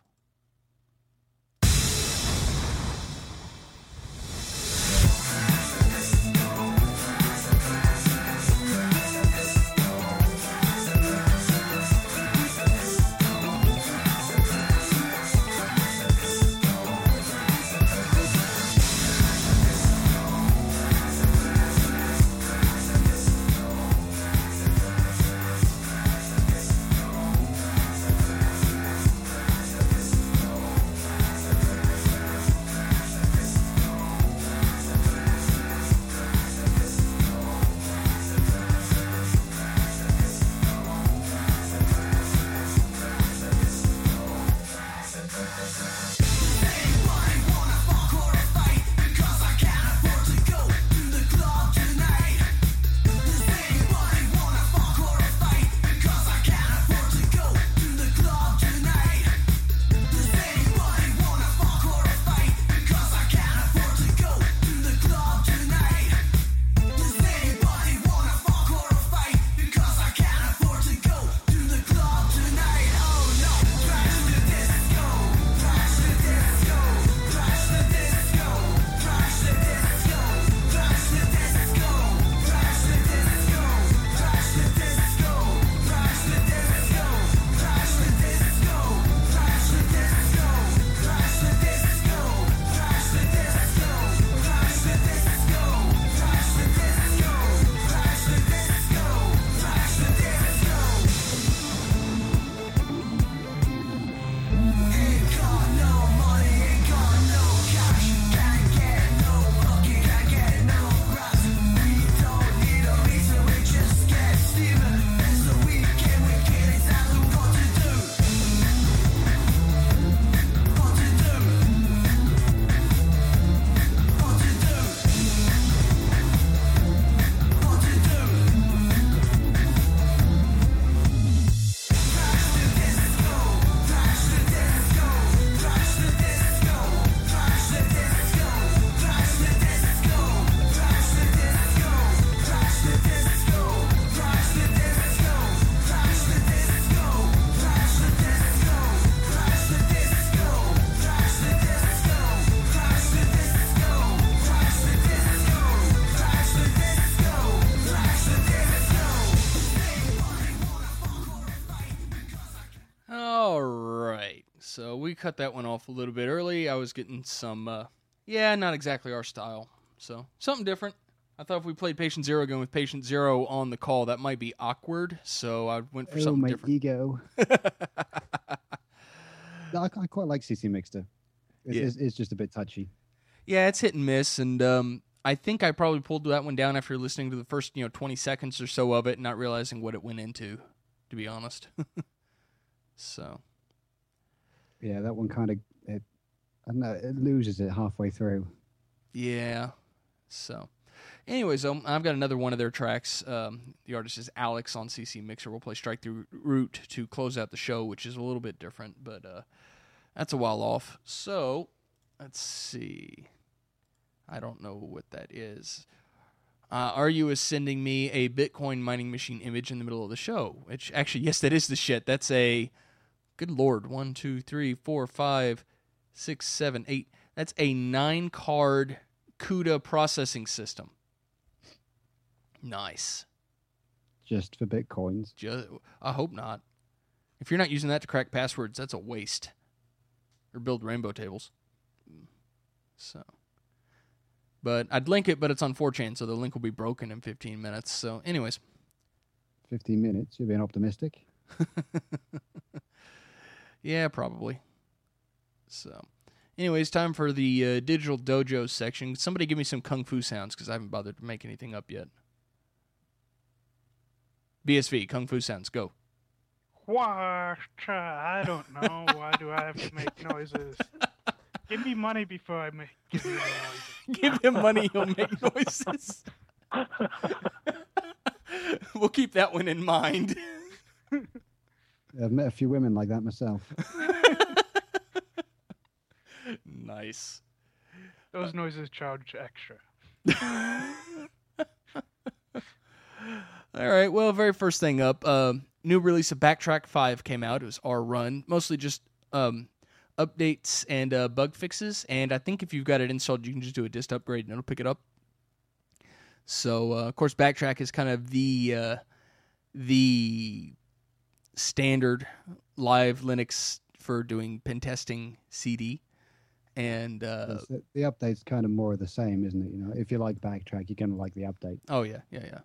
So we cut that one off a little bit early. I was getting some, uh, yeah, not exactly our style. So something different. I thought if we played Patient Zero again with Patient Zero on the call, that might be awkward. So I went for oh, something my different. Ego. I, I quite like C C Mixter. It's, Yeah. it's, it's just a bit touchy. Yeah, it's hit and miss, and um, I think I probably pulled that one down after listening to the first, you know, twenty seconds or so of it, not realizing what it went into, to be honest. So, Yeah, that one kind of, it, I don't know, it loses it halfway through. yeah. So, anyways, um, I've got another one of their tracks. Um, the artist is Alex on C C Mixer. We'll play Strike Through Root to close out the show, which is a little bit different, but uh, that's a while off. So, let's see. I don't know what that is. Uh, Aryu is sending me a Bitcoin mining machine image in the middle of the show. Which actually, yes, that is the shit. That's a, good lord, one, two, three, four, five, six, seven, eight. That's a nine-card CUDA processing system. Nice. Just for Bitcoins. Just, I hope not. If you're not using that to crack passwords, that's a waste. Or build rainbow tables. So. But I'd link it, but it's on four chan, so the link will be broken in fifteen minutes. So, anyways. fifteen minutes, you're being optimistic. Yeah, probably. So, anyways, time for the uh, Digital Dojo section. Somebody give me some Kung Fu sounds, because I haven't bothered to make anything up yet. B S V, Kung Fu sounds, go. Why? I don't know. Why do I have to make noises? Give me money before I make give me noises. Give him money, he'll make noises. We'll keep that one in mind. I've met a few women like that myself. Nice. Those noises charge extra. All right. Well, very first thing up, uh, new release of Backtrack five came out. It was R Run, mostly just um, updates and uh, bug fixes. And I think if you've got it installed, you can just do a dist upgrade and it'll pick it up. So, uh, of course, Backtrack is kind of the uh, the standard live Linux for doing pen testing C D. And uh, Yes, the, the update's kind of more of the same, isn't it? You know, if you like Backtrack, you're gonna like the update. oh yeah, yeah, yeah.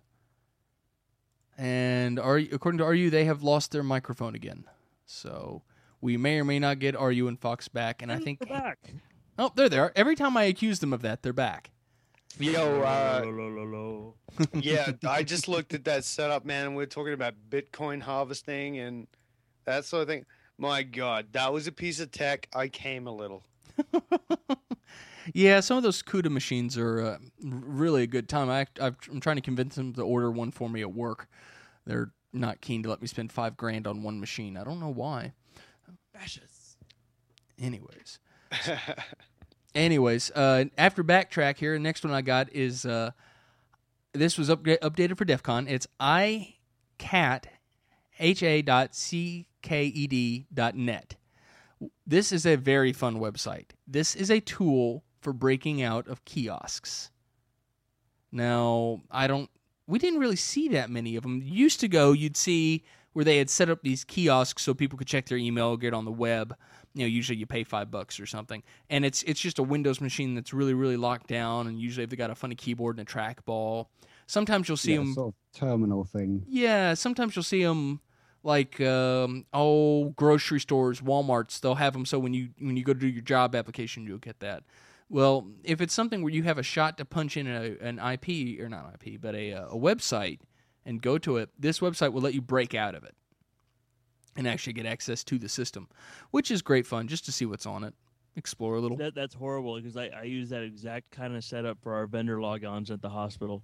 And are according to R U, they have lost their microphone again. So we may or may not get R U and Fox back. And I think We're back. oh, there they are. Every time I accuse them of that, they're back. Yo, uh, Lo, lo, lo, lo. yeah, I just looked at that setup, man. And we're talking about Bitcoin harvesting and that sort of thing. My God, that was a piece of tech. I came a little. Yeah, some of those CUDA machines are uh, really a good time. I, I've, I'm trying to convince them to order one for me at work. They're not keen to let me spend five grand on one machine. I don't know why. Fascists. Anyways. Anyways, uh, after Backtrack here, the next one I got is, uh, this was upgra- updated for DEF CON. It's icat, ha dot c k e d dot net. This is a very fun website. This is a tool for breaking out of kiosks. Now, I don't, we didn't really see that many of them. Used to go, you'd see where they had set up these kiosks so people could check their email, get on the web. You know, usually you pay five bucks or something. And it's it's just a Windows machine that's really, really locked down, and usually they've got a funny keyboard and a trackball. Sometimes you'll see Yeah, them... sort of terminal thing. Yeah, sometimes you'll see them like um, oh, grocery stores, Walmarts. They'll have them so when you when you go to do your job application, you'll get that. Well, if it's something where you have a shot to punch in a, an I P or not I P, but a a website and go to it, this website will let you break out of it and actually get access to the system, which is great fun just to see what's on it, explore a little. That, that's horrible because I, I use that exact kind of setup for our vendor logons at the hospital.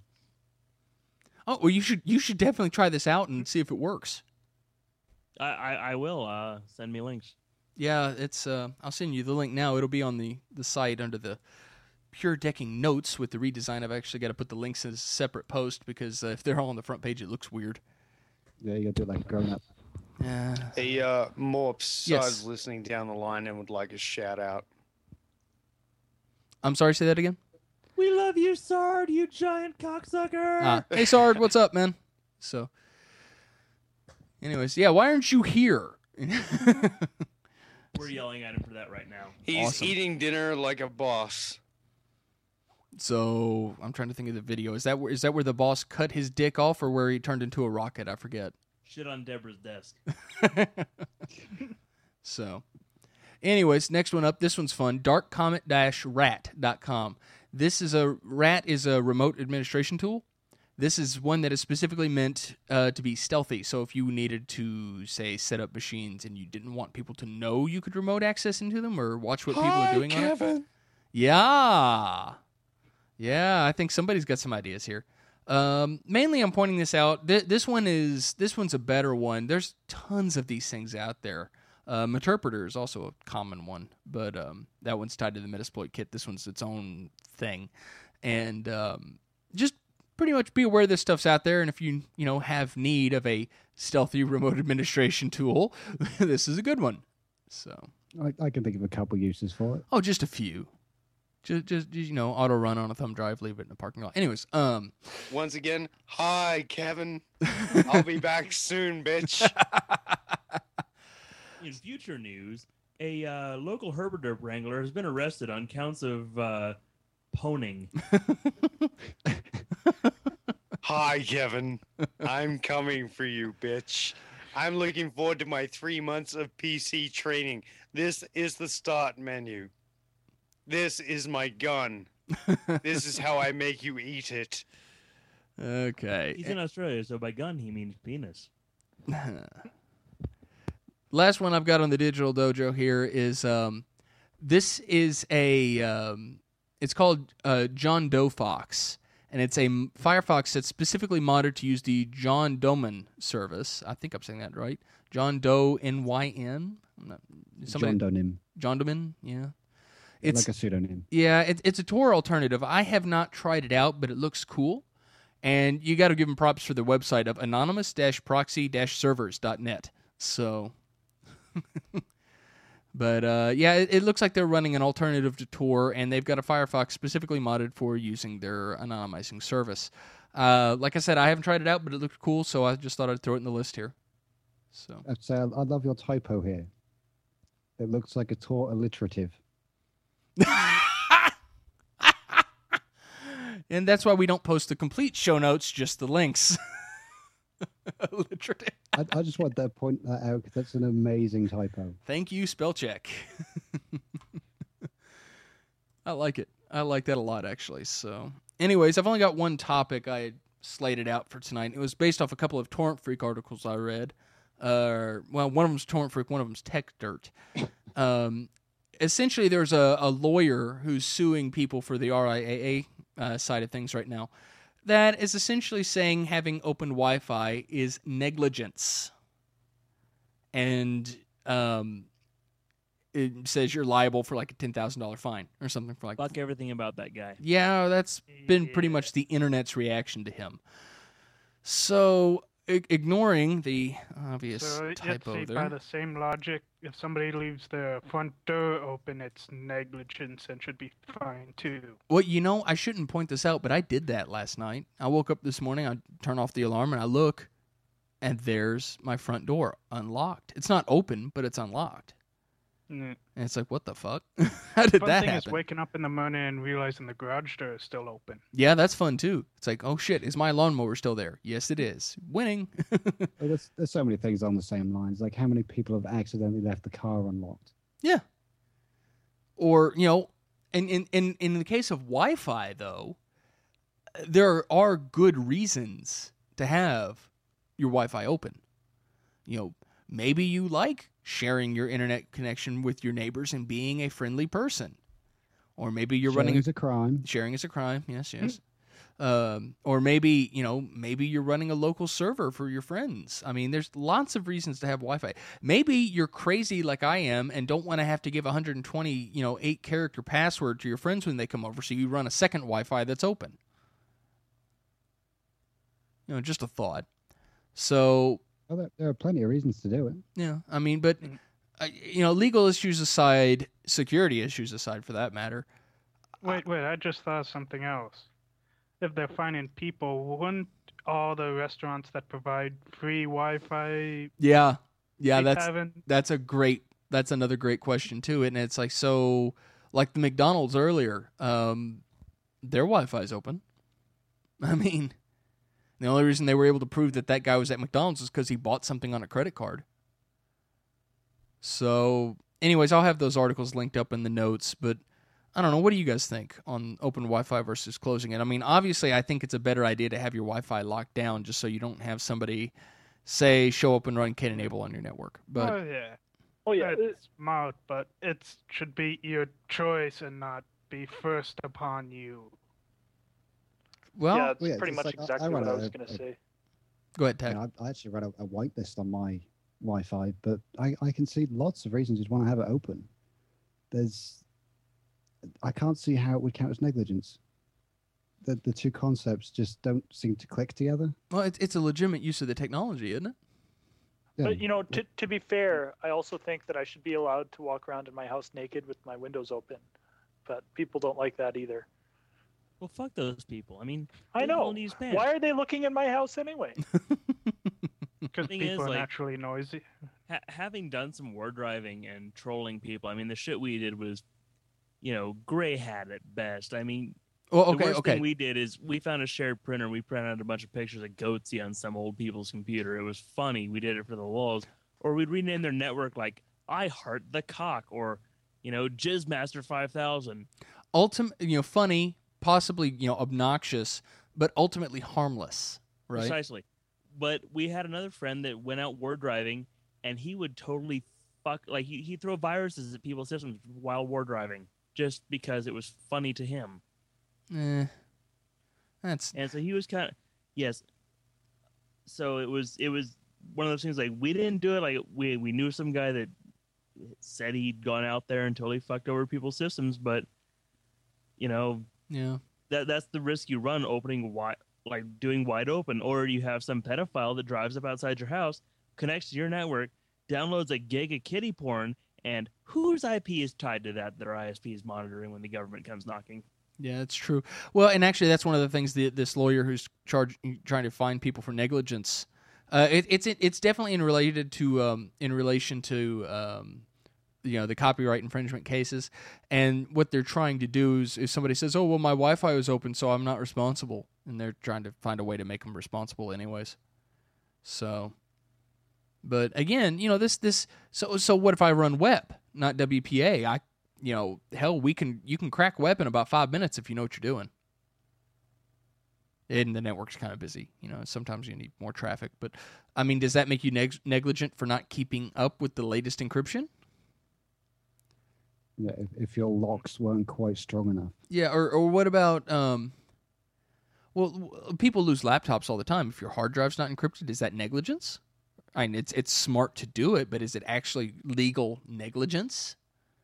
Oh, well, you should you should definitely try this out and see if it works. I, I, I will. Uh, send me links. Yeah, it's. Uh, I'll send you the link now. It'll be on the, the site under the Pure Decking notes with the redesign. I've actually got to put the links in a separate post because uh, if they're all on the front page, it looks weird. Yeah, you gotta do it like grown up. Yeah. Hey, uh, Morps, Yes. I was listening down the line and would like a shout out. I'm sorry. Say that again. We love you, Sard, you giant cocksucker. Uh, hey, Sard, what's up, man? So, anyways, yeah. Why aren't you here? We're yelling at him for that right now. He's Awesome. eating dinner like a boss. So I'm trying to think of the video. Is that where is that where the boss cut his dick off, or where he turned into a rocket? I forget. Shit on Deborah's desk. So, anyways, next one up. This one's fun. dark comet rat dot com. This is a rat is a remote administration tool. This is one that is specifically meant uh, to be stealthy. So if you needed to, say, set up machines and you didn't want people to know you could remote access into them or watch what people Hi, are doing on it. Kevin. Yeah. Yeah, I think somebody's got some ideas here. Um, mainly, I'm pointing this out. Th- this one is this one's a better one. There's tons of these things out there. Um, Interpreter is also a common one, but um, that one's tied to the Metasploit kit. This one's its own thing, and um, just pretty much be aware this stuff's out there. And if you you know have need of a stealthy remote administration tool, this is a good one. So, I, I can think of a couple uses for it. oh, just a few. Just, just you know, auto run on a thumb drive, leave it in a parking lot. Anyways, um, Once again, hi, Kevin. I'll be back soon, bitch. In future news, a uh, local herberderp wrangler has been arrested on counts of uh, poning. Hi, Kevin. I'm coming for you, bitch. I'm looking forward to my three months of P C training. This is the start menu. This is my gun. This is how I make you eat it. okay. He's in Australia, so by gun he means penis. Last one I've got on the Digital Dojo here is um, this is a um, it's called uh, John Doe Fox, and it's a m- Firefox that's specifically modded to use the John Doman service. I think I'm saying that right. John Doe N Y N. I'm not- somebody- John Dunham. John Doman, yeah. It's like a pseudonym. Yeah, it, it's a Tor alternative. I have not tried it out, but it looks cool. And you got to give them props for their website of anonymous proxy servers dot net. So, but uh, yeah, it, it looks like they're running an alternative to Tor, and they've got a Firefox specifically modded for using their anonymizing service. Uh, like I said, I haven't tried it out, but it looked cool, so I just thought I'd throw it in the list here. So I'd say I, I love your typo here. It looks like a Tor alliterative. And that's why we don't post the complete show notes, just the links. Alliterative. I, I just want to point that out because that's an amazing typo. Thank you, spell check. I like it. I like that a lot, actually. So, anyways, I've only got one topic I had slated out for tonight. It was based off a couple of Torrent Freak articles I read. Uh, well, one of them's Torrent Freak, one of them's Tech Dirt. Um, essentially, there's a, a lawyer who's suing people for the R I A A uh, side of things right now. That is essentially saying having open Wi-Fi is negligence. And um, it says you're liable for like a ten thousand dollars fine or something for like... Fuck everything about that guy. Yeah, that's been pretty much the internet's reaction to him. So, I- ignoring the obvious So you'd typo say there. by the same logic, if somebody leaves their front door open, it's negligence and should be fined too. Well, you know, I shouldn't point this out, but I did that last night. I woke up this morning, I turn off the alarm, and I look, and there's my front door unlocked. It's not open, but it's unlocked. Mm. And it's like, what the fuck? How did Fun that thing happen? is waking up in the morning and realizing the garage door is still open. Yeah, that's fun too. It's like, oh shit, is my lawnmower still there? Yes, it is. Winning. Well, there's, there's so many things on the same lines. Like how many people have accidentally left the car unlocked? Yeah. Or, you know, in, in, in, in the case of Wi-Fi, though, there are good reasons to have your Wi-Fi open. You know, maybe you like sharing your internet connection with your neighbors and being a friendly person. Or maybe you're Sharing running... is a crime. Sharing is a crime, yes, yes. Um, or maybe, you know, maybe you're running a local server for your friends. I mean, there's lots of reasons to have Wi-Fi. Maybe you're crazy like I am and don't want to have to give one hundred twenty, you know, eight character password to your friends when they come over, so you run a second Wi-Fi that's open. You know, just a thought. So, Well, there, there are plenty of reasons to do it. yeah, I mean, but, uh, you know, legal issues aside, security issues aside for that matter. Wait, wait, I just thought of something else. If they're finding people, wouldn't all the restaurants that provide free Wi-Fi Yeah, yeah, be that's having... that's a great that's another great question too, and it's like, so like the McDonald's earlier, um, their Wi-Fi is open. I mean, the only reason they were able to prove that that guy was at McDonald's is because he bought something on a credit card. So, anyways, I'll have those articles linked up in the notes, but I don't know. What do you guys think on open Wi-Fi versus closing it? I mean, obviously, I think it's a better idea to have your Wi-Fi locked down just so you don't have somebody say show up and run can't enable on your network. But Oh, yeah. Oh yeah, It's smart, but it should be your choice and not be forced upon you. well, yeah, it's well, yeah, pretty it's much like I- exactly I what run I a- was going to a- say. go ahead, You Tech. know, I, I actually run a, a whitelist on my Wi-Fi, but I, I can see lots of reasons you'd want to have it open. There's, I can't see how it would count as negligence. The the two concepts just don't seem to click together. Well, it's it's a legitimate use of the technology, isn't it? Yeah. But you know, to to be fair, I also think that I should be allowed to walk around in my house naked with my windows open. But people don't like that either. Well, fuck those people. I mean, I they know. don't use pants. Why are they looking in my house anyway? Because Thing people is, are like- naturally noisy. Ha- having done some word driving and trolling people, I mean, the shit we did was, you know, gray hat at best. I mean, Well, the okay, worst okay. thing we did is we found a shared printer. We printed out a bunch of pictures of Goatsy on some old people's computer. It was funny. We did it for the lulz. Or we'd rename their network like I Heart the Cock or, you know, Jizzmaster five thousand. Ultimate, you know, funny, possibly, you know, obnoxious, but ultimately harmless, right? Precisely. But we had another friend that went out word driving, and he would totally fuck, like, he, he'd throw viruses at people's systems while word driving just because it was funny to him. Eh, that's And so he was kind of, yes. So it was, it was one of those things like we didn't do it. Like we, we knew some guy that said he'd gone out there and totally fucked over people's systems, but you know, Yeah. that that's the risk you run opening wide, like doing wide open, or you have some pedophile that drives up outside your house, connects to your network, downloads a gig of kitty porn, and whose I P is tied to that that our I S P is monitoring when the government comes knocking? Yeah, that's true. Well, and actually, that's one of the things that this lawyer who's charged trying to fine people for negligence. Uh, it, it's it's definitely in related to um, in relation to um, you know the copyright infringement cases, and what they're trying to do is if somebody says, "Oh, well, my Wi-Fi was open, so I'm not responsible," and they're trying to find a way to make them responsible anyways. So, but again, you know this this so so what if I run web, not W P A? I you know hell we can you can crack web in about five minutes if you know what you're doing. And the network's kind of busy. You know, sometimes you need more traffic. But, I mean, does that make you neg- negligent for not keeping up with the latest encryption? Yeah, if, if your locks weren't quite strong enough. Yeah, or, or what about, um, well, w- people lose laptops all the time. If your hard drive's not encrypted, is that negligence? I mean, it's it's smart to do it, but is it actually legal negligence?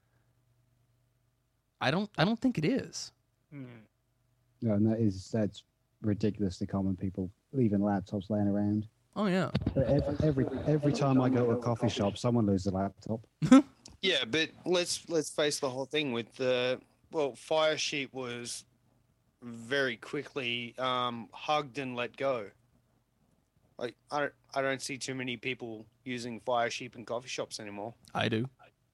I don't I don't think it is. Hmm. No, and that is that's ridiculously common. People leaving laptops laying around. Oh, yeah. Every every, every time I go to a coffee shop, someone loses a laptop. Yeah, but let's let's face the whole thing with the well, Firesheep was very quickly um, hugged and let go. Like I don't I don't see too many people using Firesheep in coffee shops anymore. I do.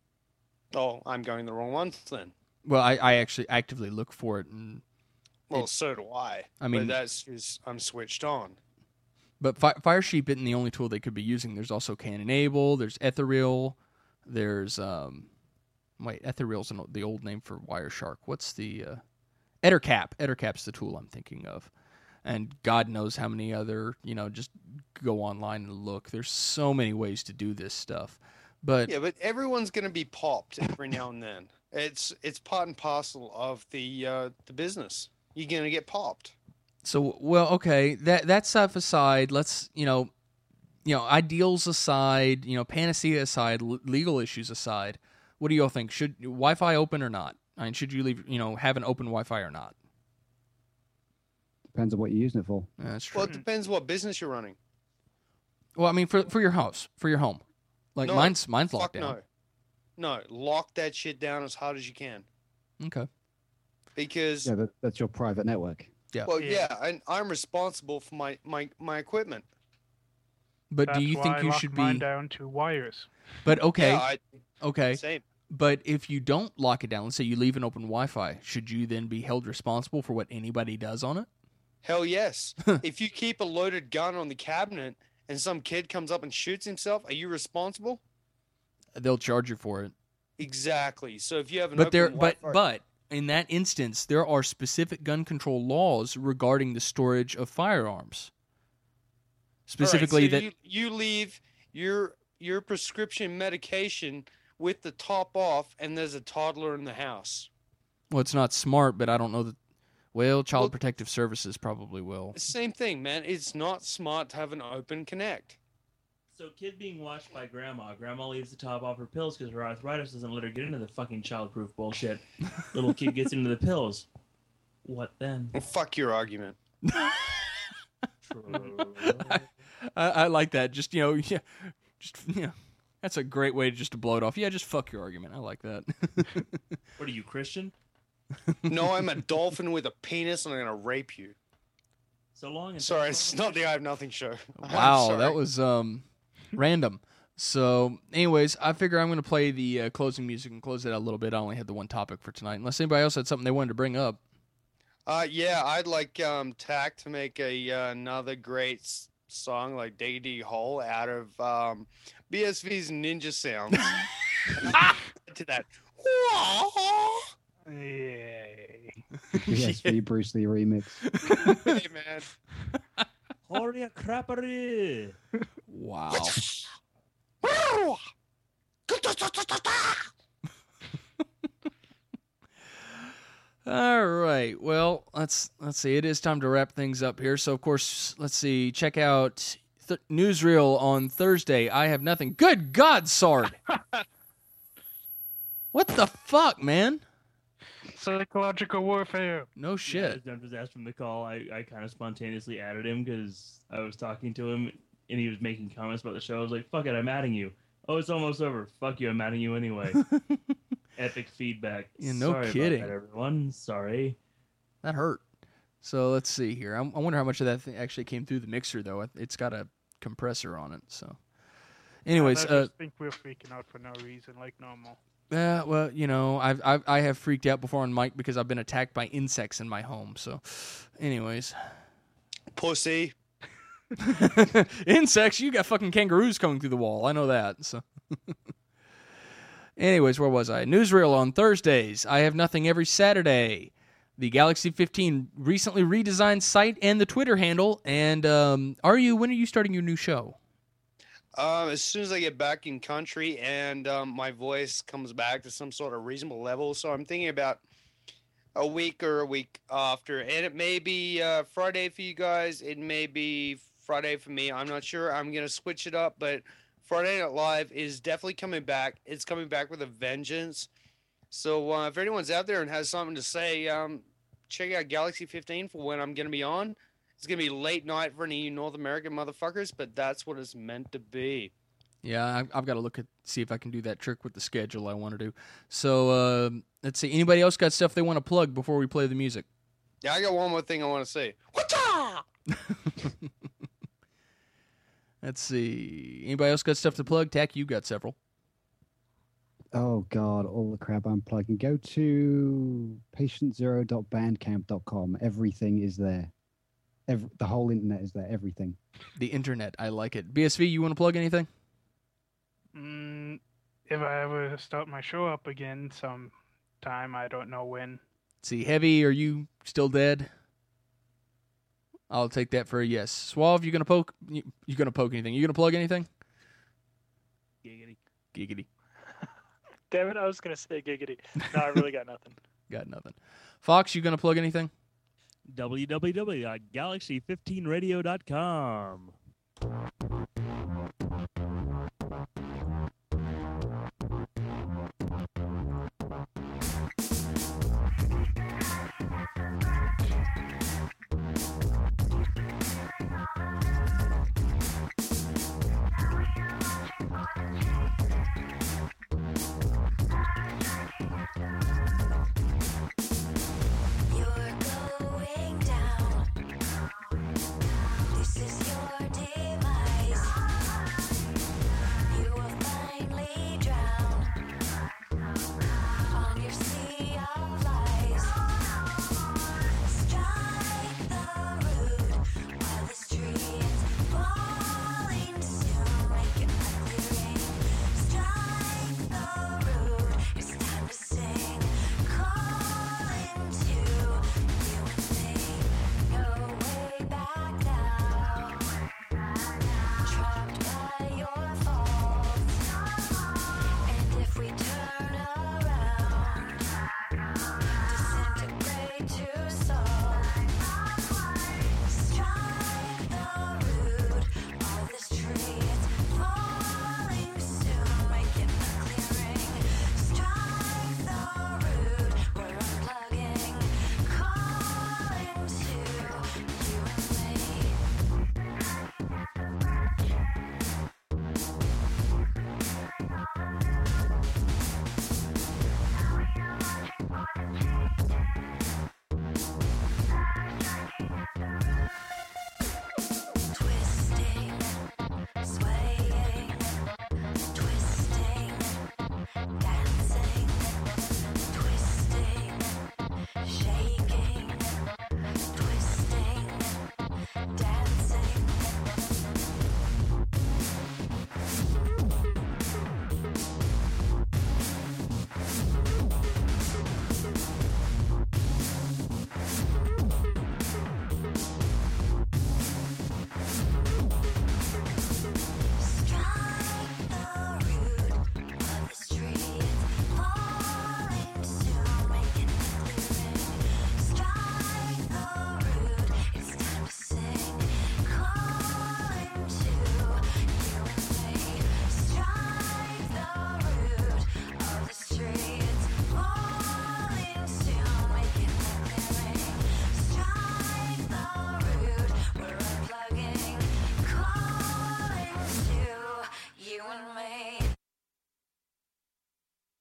Oh, I'm going the wrong ones then. Well, I, I actually actively look for it. And Well, it, so do I. I mean, but that's just I'm switched on. But Fi- Firesheep isn't the only tool they could be using. There's also Canonable, there's Ethereal, there's, um, wait, Ethereal's an, the old name for Wireshark. What's the, uh, Ettercap. Ettercap's the tool I'm thinking of. And God knows how many other, you know, just go online and look. There's so many ways to do this stuff. But Yeah, but everyone's going to be popped every now and then. It's it's part and parcel of the uh, the business. You're going to get popped. So, well, okay, that that stuff aside, let's, you know, you know, ideals aside, you know, panacea aside, l- legal issues aside, what do you all think? Should Wi-Fi open or not? I mean, should you leave, you know, have an open Wi-Fi or not? Depends on what you're using it for. Yeah, that's true. Well, it depends what business you're running. Well, I mean, for for your house, for your home, like No, mine's mine's Fuck locked down. no. No, lock that shit down as hard as you can. Okay. Because, Yeah, that, that's your private network. Yeah. well, Yeah. yeah, and I'm responsible for my, my, my equipment. But That's do you why think I you lock should mine be? down to wires. But okay, Yeah, I, okay. same. But if you don't lock it down, let's say you leave an open Wi-Fi, should you then be held responsible for what anybody does on it? Hell yes. If you keep a loaded gun on the cabinet and some kid comes up and shoots himself, are you responsible? They'll charge you for it. Exactly. So if you have an But open there, but Wi-Fi- but in that instance, there are specific gun control laws regarding the storage of firearms. Specifically, All right, so that you, you leave your your prescription medication with the top off, and there's a toddler in the house. well, it's not smart, but I don't know that. Well, Child Well- Protective Services probably will. Same thing, man. It's not smart to have an open connect. So, kid being watched by grandma. Grandma leaves the top off her pills because her arthritis doesn't let her get into the fucking childproof bullshit. Little kid gets into the pills. What then? Well, fuck your argument. I, I like that. Just you know, yeah, just yeah. That's a great way to just to blow it off. Yeah, just fuck your argument. I like that. What are you, Christian? No, I'm a dolphin with a penis, and I'm gonna rape you. So long. As Sorry, it's not the I Have Nothing show. I'm Wow, sorry. that was um random. So, anyways, I figure I'm going to play the uh, closing music and close it out a little bit. I only had the one topic for tonight, unless anybody else had something they wanted to bring up. Uh, yeah, I'd like um, Tack to make a uh, another great s- song like Diggity Hole out of um, B S V's Ninja Sounds. To that. Yay. B S V Bruce Lee remix. Hey, man. Holy crappery! Wow. All right. Well, let's let's see. It is time to wrap things up here. So, of course, let's see. Check out th- Newsreel on Thursday. I have nothing. Good God, Sard. What the fuck, man? Psychological warfare. No Yeah, shit. I was asked from the call. I, I kind of spontaneously added him because I was talking to him and he was making comments about the show. I was like, fuck it, I'm adding you. Oh, it's almost over. Fuck you, I'm adding you anyway. Epic feedback. Yeah, no Sorry kidding. about that, everyone. Sorry. That hurt. So let's see here. I'm, I wonder how much of that thing actually came through the mixer, though. It's got a compressor on it. So, anyways, I uh, just think we're freaking out for no reason, like normal. yeah, well, you know, I've, I've I have freaked out before on mic because I've been attacked by insects in my home. So, anyways, Pussy. insects. You got fucking kangaroos coming through the wall. I know that. So. Anyways, where was I? Newsreel on Thursdays. I have nothing every Saturday. The Galaxy fifteen recently redesigned site and the Twitter handle. And um, are you? When are you starting your new show? Um, as soon as I get back in country and um, my voice comes back to some sort of reasonable level, so I'm thinking about a week or a week after, and it may be uh, Friday for you guys. It may be Friday for me. I'm not sure. I'm gonna switch it up, but Friday Night Live is definitely coming back. It's coming back with a vengeance. So uh, if anyone's out there and has something to say, um, check out Galaxy fifteen for when I'm going to be on. It's going to be late night for any of you North American motherfuckers, but that's what it's meant to be. Yeah, I, I've got to look at see if I can do that trick with the schedule I want to do. So uh, let's see. Anybody else got stuff they want to plug before we play the music? Yeah, I got one more thing I want to say. Whatcha? Let's see. Anybody else got stuff to plug? Tack, you got several. Oh God, all the crap I'm plugging. Go to patient zero dot bandcamp dot com. Everything is there. Every, the whole internet is there. Everything. The internet. I like it. B S V, you want to plug anything? Mm, if I ever start my show up again sometime, I don't know when. Let's see. Heavy, are you still dead? I'll take that for a yes. Suave, you gonna poke? You, you gonna poke anything? You gonna plug anything? Giggity. Giggity. Damn it, I was going to say giggity. No, I really got nothing. Got nothing. Fox, you gonna plug anything? w w w dot galaxy fifteen radio dot com. Shaking.